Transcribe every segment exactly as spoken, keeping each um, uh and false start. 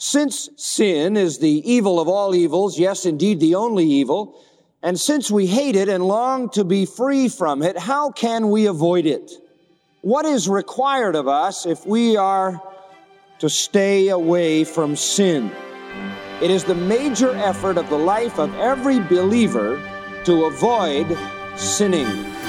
Since sin is the evil of all evils, yes, indeed, the only evil, and since we hate it and long to be free from it, how can we avoid it? What is required of us if we are to stay away from sin? It is the major effort of the life of every believer to avoid sinning.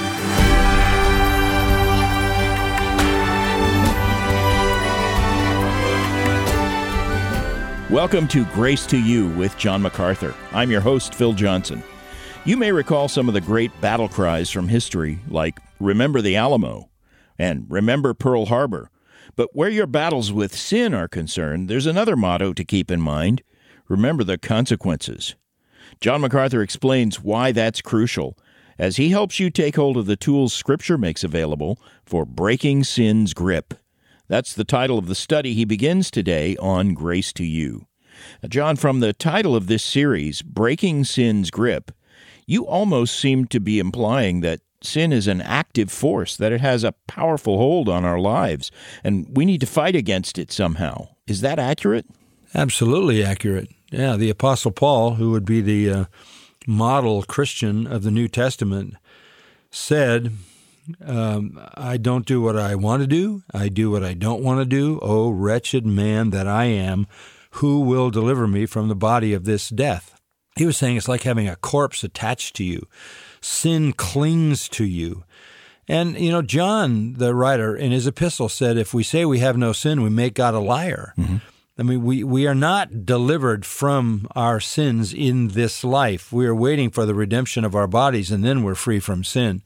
Welcome to Grace to You with John MacArthur. I'm your host, Phil Johnson. You may recall some of the great battle cries from history, like Remember the Alamo and Remember Pearl Harbor. But where your battles with sin are concerned, there's another motto to keep in mind: remember the consequences. John MacArthur explains why that's crucial as he helps you take hold of the tools Scripture makes available for breaking sin's grip. That's the title of the study he begins today on Grace to You. Now, John, from the title of this series, Breaking Sin's Grip, you almost seem to be implying that sin is an active force, that it has a powerful hold on our lives, and we need to fight against it somehow. Is that accurate? Absolutely accurate. Yeah, the Apostle Paul, who would be the uh, model Christian of the New Testament, said, um, I don't do what I want to do. I do what I don't want to do. Oh, wretched man that I am, who will deliver me from the body of this death? He was saying it's like having a corpse attached to you. Sin clings to you. And, you know, John, the writer, in his epistle said, if we say we have no sin, we make God a liar. Mm-hmm. I mean, we, we are not delivered from our sins in this life. We are waiting for the redemption of our bodies, and then we're free from sin.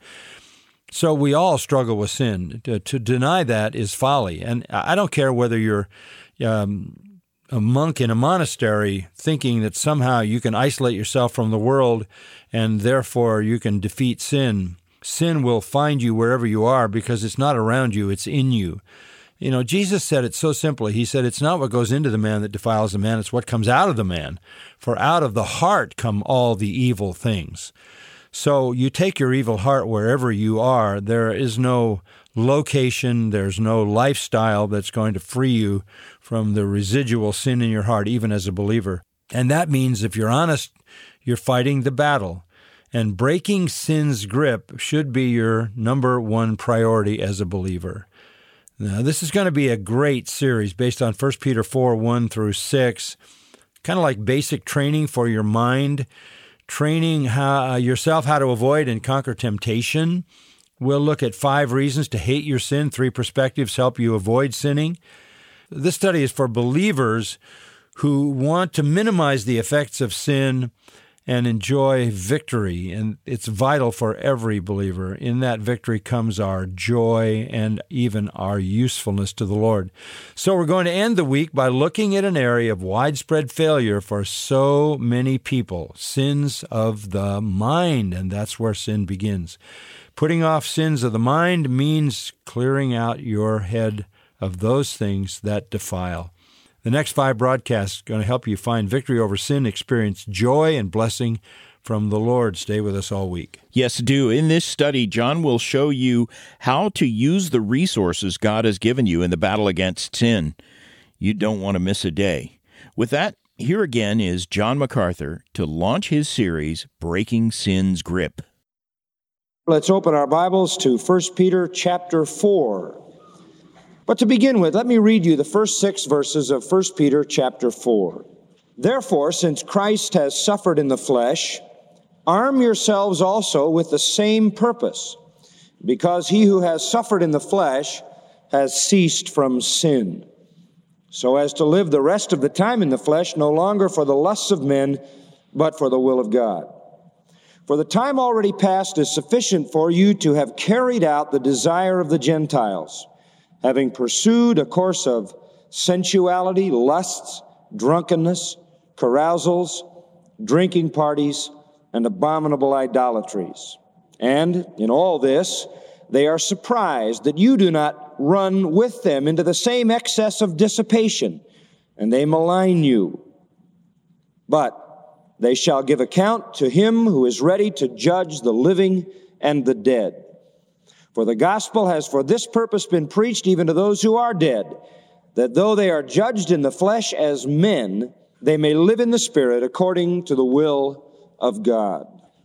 So we all struggle with sin. To, to deny that is folly. And I don't care whether you're um, a monk in a monastery thinking that somehow you can isolate yourself from the world and therefore you can defeat sin. Sin will find you wherever you are because it's not around you, it's in you. You know, Jesus said it so simply. He said, it's not what goes into the man that defiles the man, it's what comes out of the man. For out of the heart come all the evil things. So you take your evil heart wherever you are. There is no location, there's no lifestyle that's going to free you from the residual sin in your heart, even as a believer. And that means if you're honest, you're fighting the battle. And breaking sin's grip should be your number one priority as a believer. Now, this is going to be a great series based on First Peter four, one through six, kind of like basic training for your mind, training how, uh, yourself how to avoid and conquer temptation. We'll look at five reasons to hate your sin. Three perspectives help you avoid sinning. This study is for believers who want to minimize the effects of sin and enjoy victory. And it's vital for every believer. In that victory comes our joy and even our usefulness to the Lord. So we're going to end the week by looking at an area of widespread failure for so many people, sins of the mind, and that's where sin begins. Putting off sins of the mind means clearing out your head of those things that defile. The next five broadcasts are going to help you find victory over sin, experience joy and blessing from the Lord. Stay with us all week. Yes, do. In this study, John will show you how to use the resources God has given you in the battle against sin. You don't want to miss a day. With that, here again is John MacArthur to launch his series, Breaking Sin's Grip. Let's open our Bibles to First Peter chapter four. But to begin with, let me read you the first six verses of First Peter chapter four. Therefore, since Christ has suffered in the flesh, arm yourselves also with the same purpose, because he who has suffered in the flesh has ceased from sin, so as to live the rest of the time in the flesh, no longer for the lusts of men, but for the will of God. For the time already past is sufficient for you to have carried out the desire of the Gentiles, having pursued a course of sensuality, lusts, drunkenness, carousals, drinking parties, and abominable idolatries. And in all this, they are surprised that you do not run with them into the same excess of dissipation, and they malign you. But they shall give account to him who is ready to judge the living and the dead. For the gospel has for this purpose been preached even to those who are dead, that though they are judged in the flesh as men, they may live in the Spirit according to the will of God.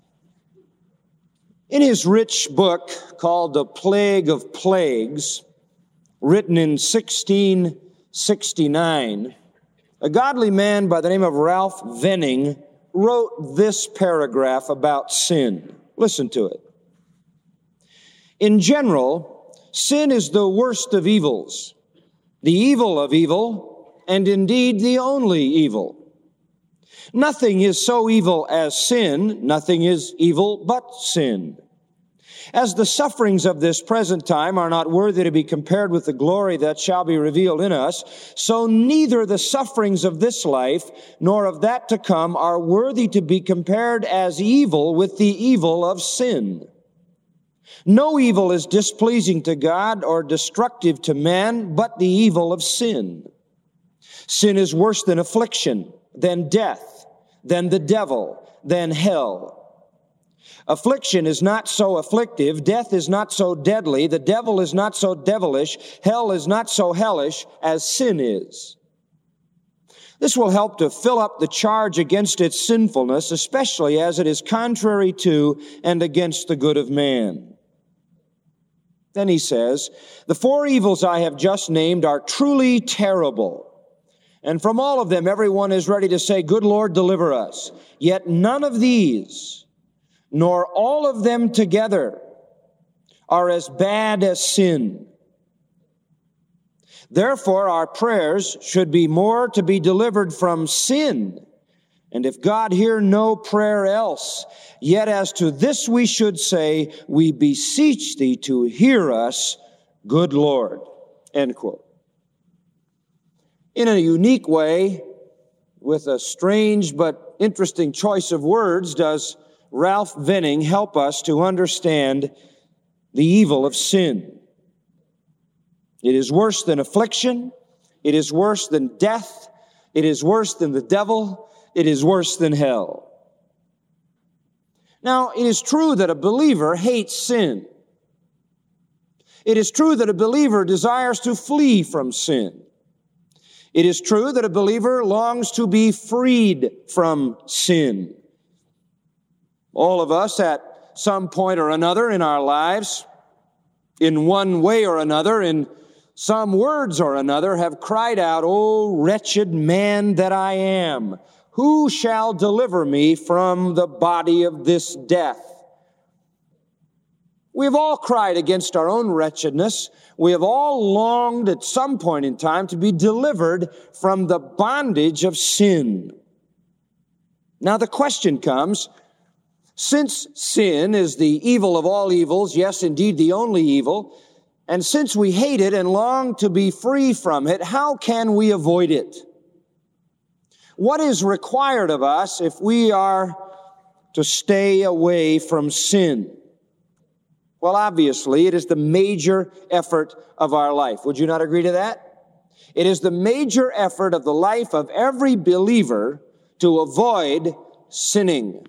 In his rich book called The Plague of Plagues, written in sixteen sixty-nine, a godly man by the name of Ralph Venning wrote this paragraph about sin. Listen to it. In general, sin is the worst of evils, the evil of evil, and indeed the only evil. Nothing is so evil as sin, nothing is evil but sin. As the sufferings of this present time are not worthy to be compared with the glory that shall be revealed in us, so neither the sufferings of this life nor of that to come are worthy to be compared as evil with the evil of sin. No evil is displeasing to God or destructive to man but the evil of sin. Sin is worse than affliction, than death, than the devil, than hell. Affliction is not so afflictive, death is not so deadly, the devil is not so devilish, hell is not so hellish as sin is. This will help to fill up the charge against its sinfulness, especially as it is contrary to and against the good of man. Then he says, the four evils I have just named are truly terrible. And from all of them, everyone is ready to say, good Lord, deliver us. Yet none of these, nor all of them together, are as bad as sin. Therefore, our prayers should be more to be delivered from sin. And if God hear no prayer else, yet as to this we should say, we beseech thee to hear us, good Lord. End quote. In a unique way, with a strange but interesting choice of words, does Ralph Venning help us to understand the evil of sin. It is worse than affliction. It is worse than death. It is worse than the devil. It is worse than hell. Now, it is true that a believer hates sin. It is true that a believer desires to flee from sin. It is true that a believer longs to be freed from sin. All of us at some point or another in our lives, in one way or another, in some words or another, have cried out, "O wretched man that I am, who shall deliver me from the body of this death?" We've all cried against our own wretchedness. We have all longed at some point in time to be delivered from the bondage of sin. Now the question comes, since sin is the evil of all evils, yes, indeed the only evil, and since we hate it and long to be free from it, how can we avoid it? What is required of us if we are to stay away from sin? Well, obviously, it is the major effort of our life. Would you not agree to that? It is the major effort of the life of every believer to avoid sinning.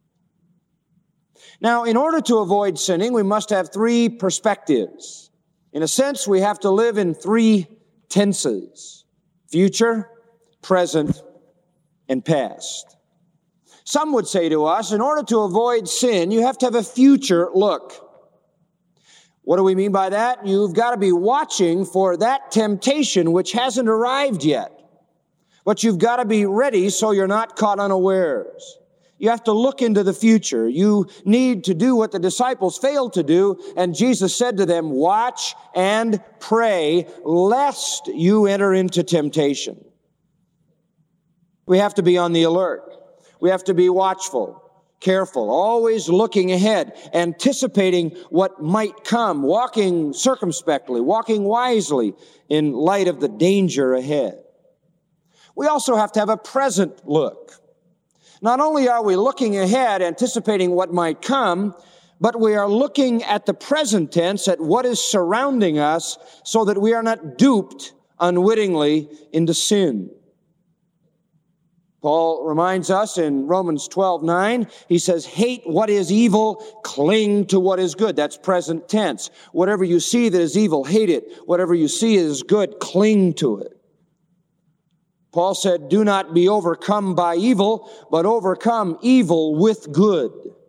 Now, in order to avoid sinning, we must have three perspectives. In a sense, we have to live in three tenses: future, present, and past. Some would say to us, in order to avoid sin, you have to have a future look. What do we mean by that? You've got to be watching for that temptation which hasn't arrived yet. But you've got to be ready so you're not caught unawares. You have to look into the future. You need to do what the disciples failed to do, and Jesus said to them, "Watch and pray, lest you enter into temptation." We have to be on the alert. We have to be watchful, careful, always looking ahead, anticipating what might come, walking circumspectly, walking wisely in light of the danger ahead. We also have to have a present look. Not only are we looking ahead, anticipating what might come, but we are looking at the present tense, at what is surrounding us, so that we are not duped unwittingly into sin. Paul reminds us in Romans twelve nine, he says, hate what is evil, cling to what is good. That's present tense. Whatever you see that is evil, hate it. Whatever you see is good, cling to it. Paul said, do not be overcome by evil, but overcome evil with good.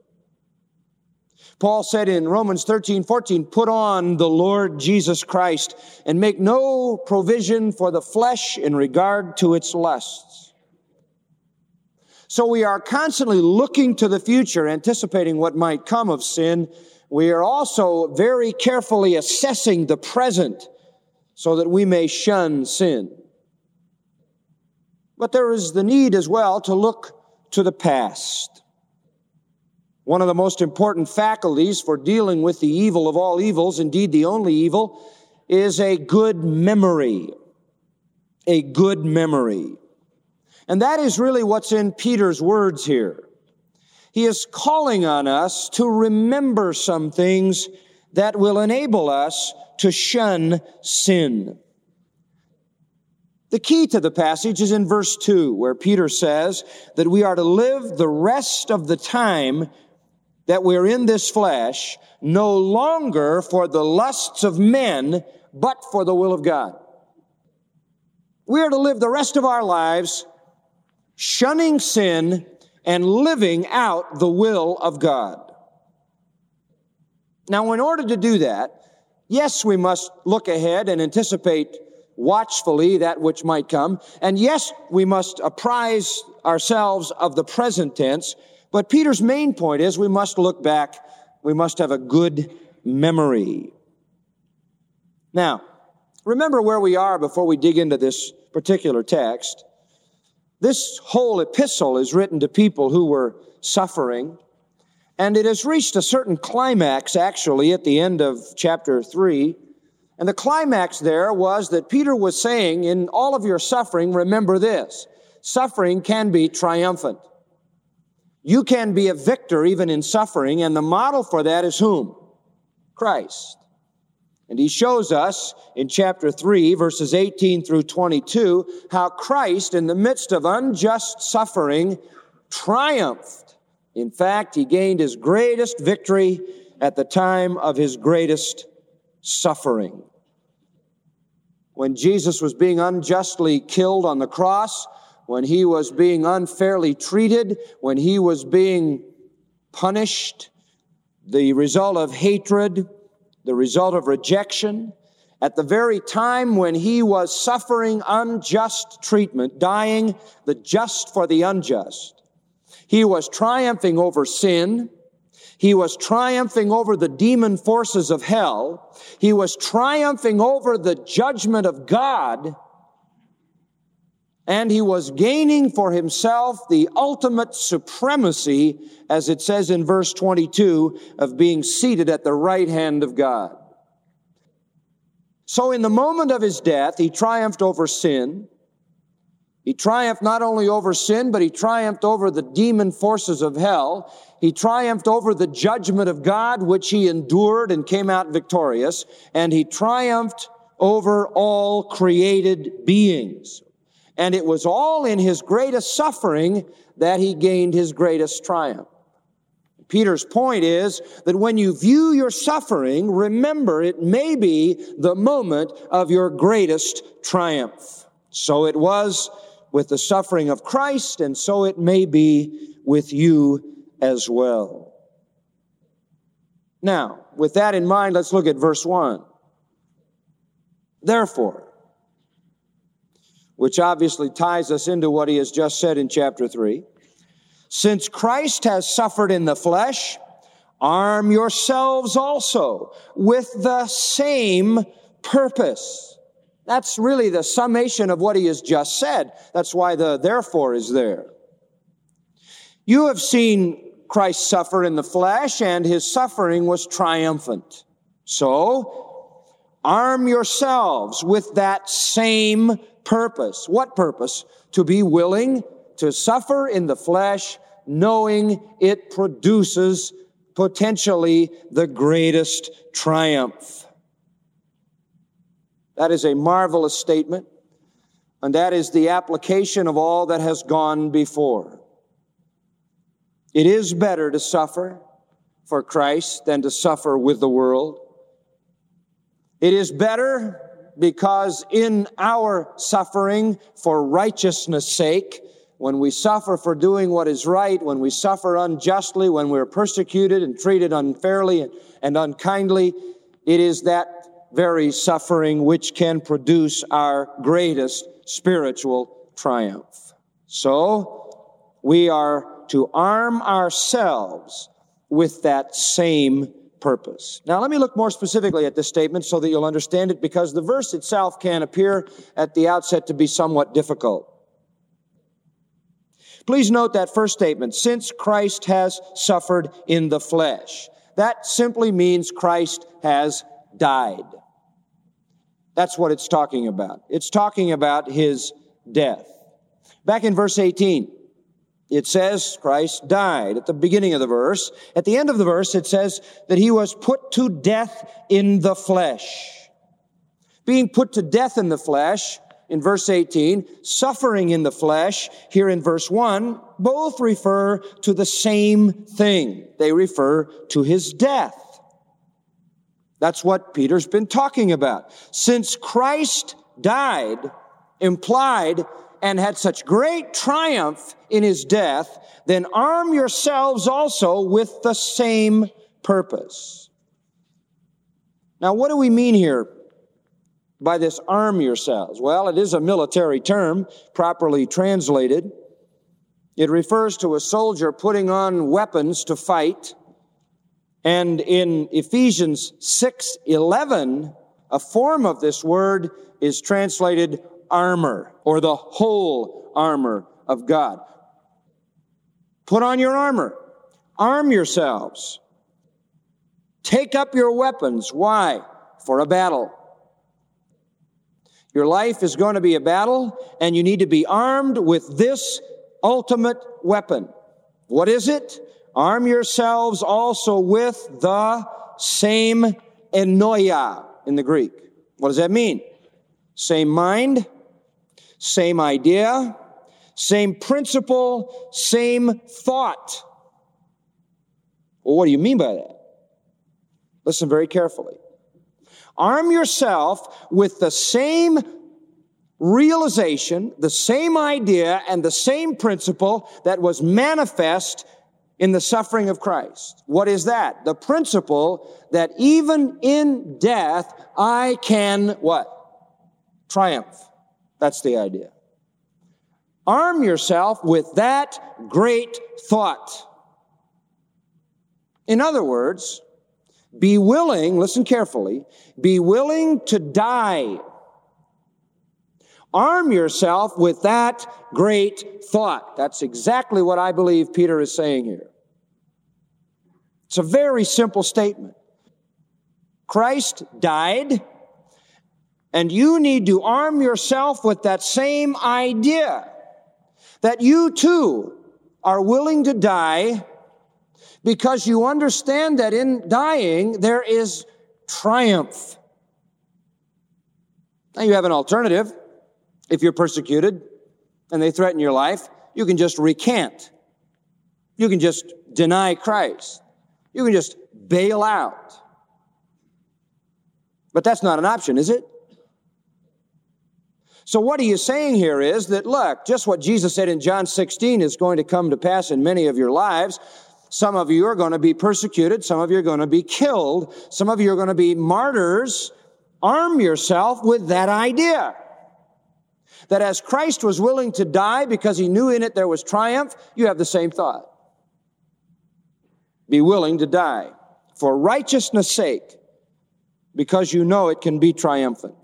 Paul said in Romans thirteen fourteen, put on the Lord Jesus Christ and make no provision for the flesh in regard to its lusts. So we are constantly looking to the future, anticipating what might come of sin. We are also very carefully assessing the present so that we may shun sin. But there is the need as well to look to the past. One of the most important faculties for dealing with the evil of all evils, indeed the only evil, is a good memory. A good memory. And that is really what's in Peter's words here. He is calling on us to remember some things that will enable us to shun sin. The key to the passage is in verse two, where Peter says that we are to live the rest of the time that we're in this flesh, no longer for the lusts of men, but for the will of God. We are to live the rest of our lives shunning sin and living out the will of God. Now, in order to do that, yes, we must look ahead and anticipate watchfully that which might come. And yes, we must apprise ourselves of the present tense. But Peter's main point is we must look back. We must have a good memory. Now, remember where we are before we dig into this particular text. This whole epistle is written to people who were suffering, and it has reached a certain climax, actually, at the end of chapter three. And the climax there was that Peter was saying, in all of your suffering, remember this: suffering can be triumphant. You can be a victor even in suffering, and the model for that is whom? Christ. And he shows us in chapter three, verses eighteen through twenty-two, how Christ, in the midst of unjust suffering, triumphed. In fact, he gained his greatest victory at the time of his greatest suffering. When Jesus was being unjustly killed on the cross, when he was being unfairly treated, when he was being punished, the result of hatred, the result of rejection, at the very time when he was suffering unjust treatment, dying the just for the unjust, he was triumphing over sin. He was triumphing over the demon forces of hell. He was triumphing over the judgment of God. And he was gaining for himself the ultimate supremacy, as it says in verse twenty-two, of being seated at the right hand of God. So in the moment of his death, he triumphed over sin. He triumphed not only over sin, but he triumphed over the demon forces of hell. He triumphed over the judgment of God, which he endured and came out victorious. And he triumphed over all created beings. And it was all in his greatest suffering that he gained his greatest triumph. Peter's point is that when you view your suffering, remember it may be the moment of your greatest triumph. So it was with the suffering of Christ, and so it may be with you as well. Now, with that in mind, let's look at verse one. Therefore, which obviously ties us into what he has just said in chapter three. Since Christ has suffered in the flesh, arm yourselves also with the same purpose. That's really the summation of what he has just said. That's why the therefore is there. You have seen Christ suffer in the flesh, and his suffering was triumphant. So, arm yourselves with that same purpose. What purpose? To be willing to suffer in the flesh, knowing it produces potentially the greatest triumph. That is a marvelous statement. and that is the application of all that has gone before. It is better to suffer for Christ than to suffer with the world. It is better because in our suffering for righteousness' sake, when we suffer for doing what is right, when we suffer unjustly, when we're persecuted and treated unfairly and unkindly, it is that very suffering which can produce our greatest spiritual triumph. So, we are to arm ourselves with that same purpose. Now, let me look more specifically at this statement so that you'll understand it, because the verse itself can appear at the outset to be somewhat difficult. Please note that first statement, since Christ has suffered in the flesh. That simply means Christ has died. That's what it's talking about. It's talking about his death. Back in verse eighteen, it says Christ died at the beginning of the verse. At the end of the verse, it says that he was put to death in the flesh. Being put to death in the flesh, in verse eighteen, suffering in the flesh, here in verse one, both refer to the same thing. They refer to his death. That's what Peter's been talking about. Since Christ died, implied, and had such great triumph in his death, then arm yourselves also with the same purpose. Now, what do we mean here by this arm yourselves? Well, it is a military term, properly translated. It refers to a soldier putting on weapons to fight. And in Ephesians six eleven, a form of this word is translated armor, or the whole armor of God. Put on your armor. Arm yourselves. Take up your weapons. Why? For a battle. Your life is going to be a battle, and you need to be armed with this ultimate weapon. What is it? Arm yourselves also with the same enoia in the Greek. What does that mean? Same mind, same idea, same principle, same thought. Well, what do you mean by that? Listen very carefully. Arm yourself with the same realization, the same idea, and the same principle that was manifest in the suffering of Christ. What is that? The principle that even in death, I can, what? Triumph. That's the idea. Arm yourself with that great thought. In other words, be willing, listen carefully, be willing to die. Arm yourself with that great thought. That's exactly what I believe Peter is saying here. It's a very simple statement. Christ died, and you need to arm yourself with that same idea, that you too are willing to die because you understand that in dying there is triumph. Now you have an alternative. If you're persecuted and they threaten your life, you can just recant. You can just deny Christ. You can just bail out. But that's not an option, is it? So what he is saying here is that, look, just what Jesus said in John sixteen is going to come to pass in many of your lives. Some of you are going to be persecuted. Some of you are going to be killed. Some of you are going to be martyrs. Arm yourself with that idea. That as Christ was willing to die because he knew in it there was triumph, you have the same thought. Be willing to die for righteousness' sake because you know it can be triumphant.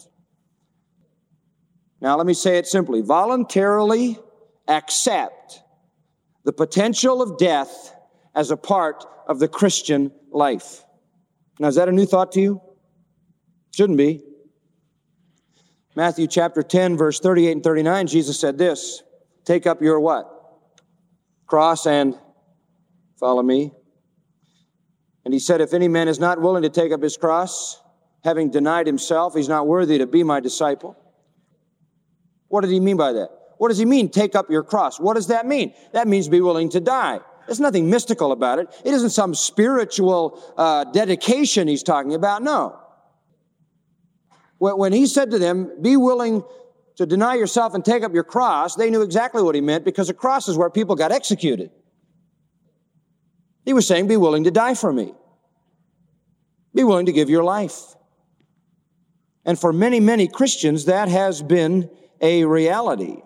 Now let me say it simply. Voluntarily accept the potential of death as a part of the Christian life. Now is that a new thought to you? Shouldn't be. Matthew chapter ten, verse thirty-eight and thirty-nine, Jesus said this, take up your what? Cross and follow me. And he said, if any man is not willing to take up his cross, having denied himself, he's not worthy to be my disciple. What did he mean by that? What does he mean, take up your cross? What does that mean? That means be willing to die. There's nothing mystical about it. It isn't some spiritual uh, dedication he's talking about. No. When, when he said to them, be willing to deny yourself and take up your cross, they knew exactly what he meant, because a cross is where people got executed. He was saying, be willing to die for me. Be willing to give your life. And for many, many Christians, that has been a reality.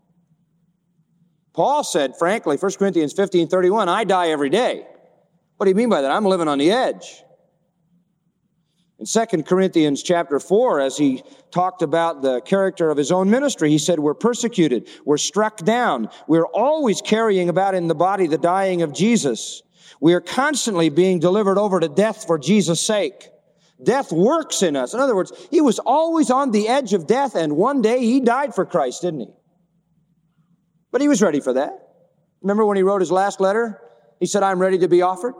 Paul said, frankly, First Corinthians fifteen thirty-one, I die every day. What do you mean by that? I'm living on the edge. In Second Corinthians chapter four, as he talked about the character of his own ministry, he said, we're persecuted, we're struck down, we're always carrying about in the body the dying of Jesus. We are constantly being delivered over to death for Jesus' sake. Death works in us. In other words, he was always on the edge of death, and one day he died for Christ, didn't he? But he was ready for that. Remember when he wrote his last letter? He said, I'm ready to be offered.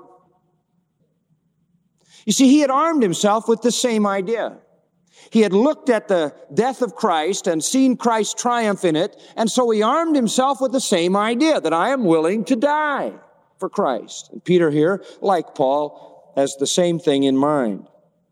You see, he had armed himself with the same idea. He had looked at the death of Christ and seen Christ's triumph in it, and so he armed himself with the same idea, that I am willing to die for Christ. And Peter here, like Paul, has the same thing in mind.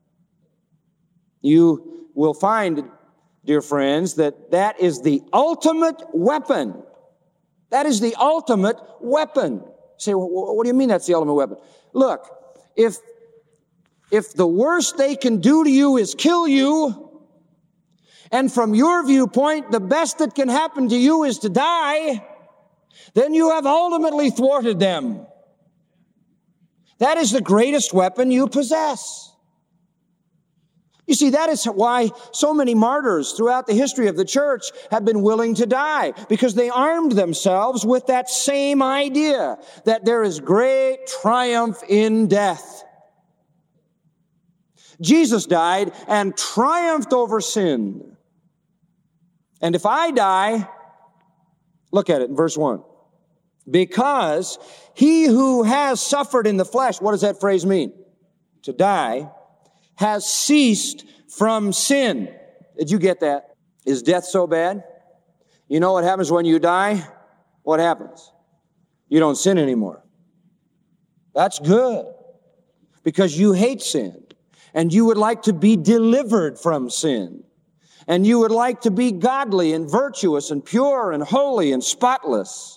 You will find, dear friends, that that is the ultimate weapon. That is the ultimate weapon. You say, well, what do you mean that's the ultimate weapon? Look, if, if the worst they can do to you is kill you, and from your viewpoint, the best that can happen to you is to die, then you have ultimately thwarted them. That is the greatest weapon you possess. You see, that is why so many martyrs throughout the history of the church have been willing to die, because they armed themselves with that same idea, that there is great triumph in death. Jesus died and triumphed over sin. And if I die, look at it in verse one. Because he who has suffered in the flesh, what does that phrase mean? To die, has ceased from sin. Did you get that? Is death so bad? You know what happens when you die? What happens? You don't sin anymore. That's good, because you hate sin, and you would like to be delivered from sin, and you would like to be godly and virtuous and pure and holy and spotless.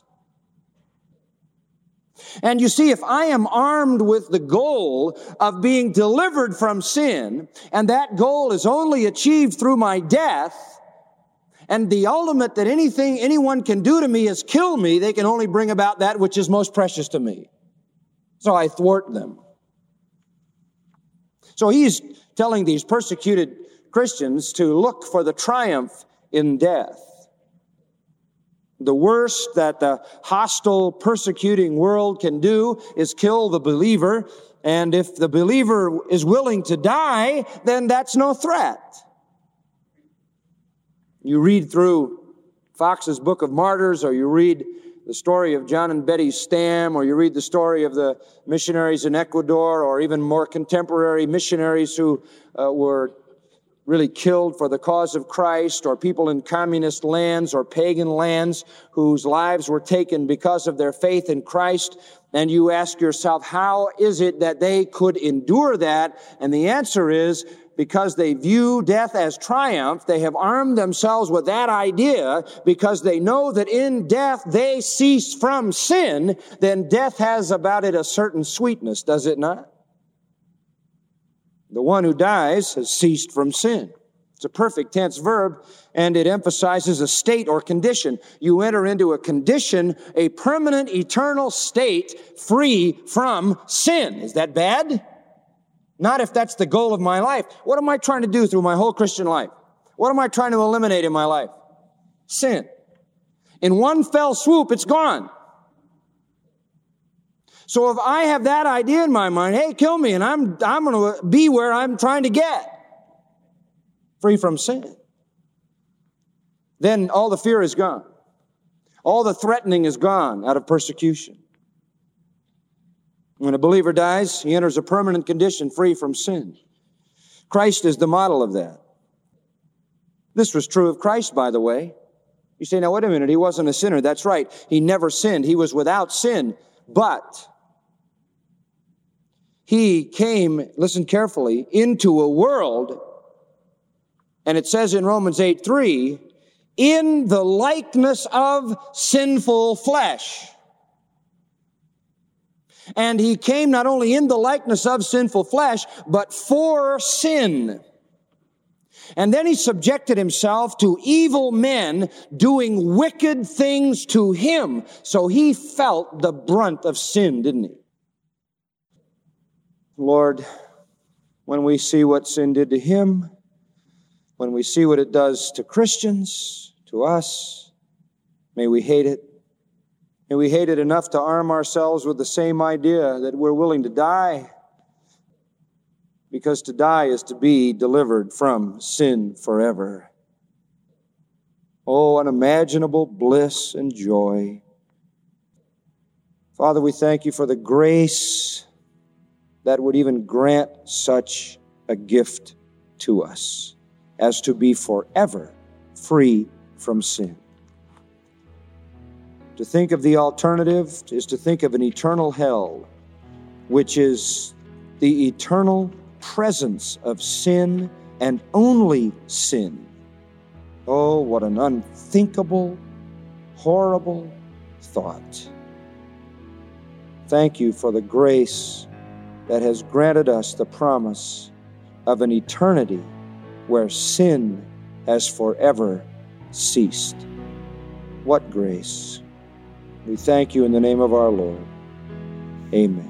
And you see, if I am armed with the goal of being delivered from sin, and that goal is only achieved through my death, and the ultimate that anything anyone can do to me is kill me, they can only bring about that which is most precious to me. So I thwart them. So he's telling these persecuted Christians to look for the triumph in death. The worst that the hostile, persecuting world can do is kill the believer. And if the believer is willing to die, then that's no threat. You read through Fox's Book of Martyrs, or you read the story of John and Betty Stam, or you read the story of the missionaries in Ecuador, or even more contemporary missionaries who uh, were really killed for the cause of Christ, or people in communist lands or pagan lands whose lives were taken because of their faith in Christ. And you ask yourself, how is it that they could endure that? And the answer is, because they view death as triumph, they have armed themselves with that idea, because they know that in death they cease from sin. Then death has about it a certain sweetness, does it not? The one who dies has ceased from sin. It's a perfect tense verb, and it emphasizes a state or condition. You enter into a condition, a permanent, eternal state, free from sin. Is that bad? Not if that's the goal of my life. What am I trying to do through my whole Christian life? What am I trying to eliminate in my life? Sin. In one fell swoop, it's gone. So if I have that idea in my mind, hey, kill me, and I'm, I'm going to be where I'm trying to get, free from sin, then all the fear is gone. All the threatening is gone out of persecution. When a believer dies, he enters a permanent condition free from sin. Christ is the model of that. This was true of Christ, by the way. You say, now wait a minute, he wasn't a sinner. That's right. He never sinned. He was without sin. But he came, listen carefully, into a world, and it says in Romans eight three, in the likeness of sinful flesh. And he came not only in the likeness of sinful flesh, but for sin. And then he subjected himself to evil men doing wicked things to him. So he felt the brunt of sin, didn't he? Lord, when we see what sin did to him, when we see what it does to Christians, to us, may we hate it. May we hate it enough to arm ourselves with the same idea that we're willing to die, because to die is to be delivered from sin forever. Oh, unimaginable bliss and joy. Father, we thank you for the grace that would even grant such a gift to us as to be forever free from sin. To think of the alternative is to think of an eternal hell, which is the eternal presence of sin and only sin. Oh, what an unthinkable, horrible thought. Thank you for the grace that has granted us the promise of an eternity where sin has forever ceased. What grace! We thank you in the name of our Lord. Amen.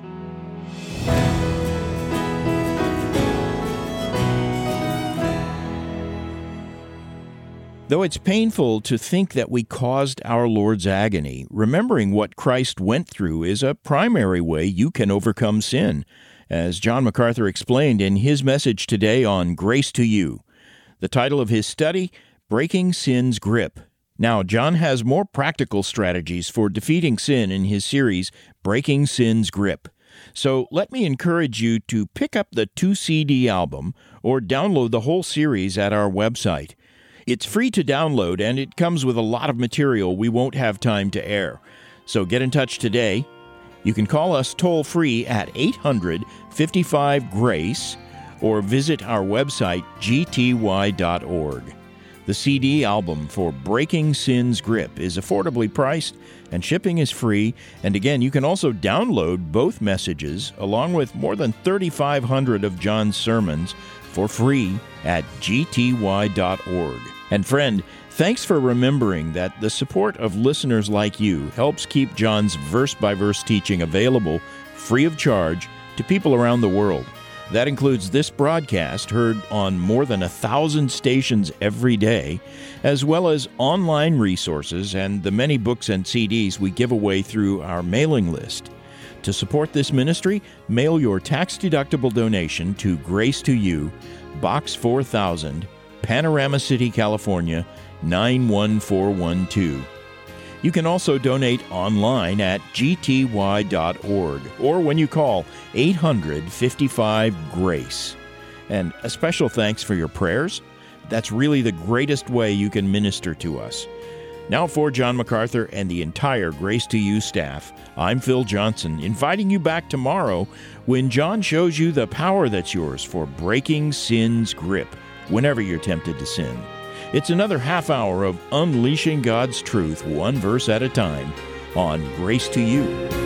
Though it's painful to think that we caused our Lord's agony, remembering what Christ went through is a primary way you can overcome sin, as John MacArthur explained in his message today on Grace to You. The title of his study, Breaking Sin's Grip. Now, John has more practical strategies for defeating sin in his series, Breaking Sin's Grip. So let me encourage you to pick up the two C D album or download the whole series at our website. It's free to download, and it comes with a lot of material we won't have time to air. So get in touch today. You can call us toll-free at eight hundred, fifty-five, GRACE or visit our website, g t y dot org. The C D album for Breaking Sin's Grip is affordably priced, and shipping is free. And again, you can also download both messages, along with more than thirty-five hundred of John's sermons, for free at g t y dot org. And friend, thanks for remembering that the support of listeners like you helps keep John's verse-by-verse teaching available free of charge to people around the world. That includes this broadcast heard on more than a thousand stations every day, as well as online resources and the many books and C Ds we give away through our mailing list. To support this ministry, mail your tax-deductible donation to Grace to You, Box four thousand, Panorama City, California, nine one four one two. You can also donate online at g t y dot org or when you call eight hundred, fifty-five, GRACE. And a special thanks for your prayers. That's really the greatest way you can minister to us. Now for John MacArthur and the entire Grace to You staff, I'm Phil Johnson, inviting you back tomorrow when John shows you the power that's yours for breaking sin's grip whenever you're tempted to sin. It's another half hour of unleashing God's truth one verse at a time on Grace to You.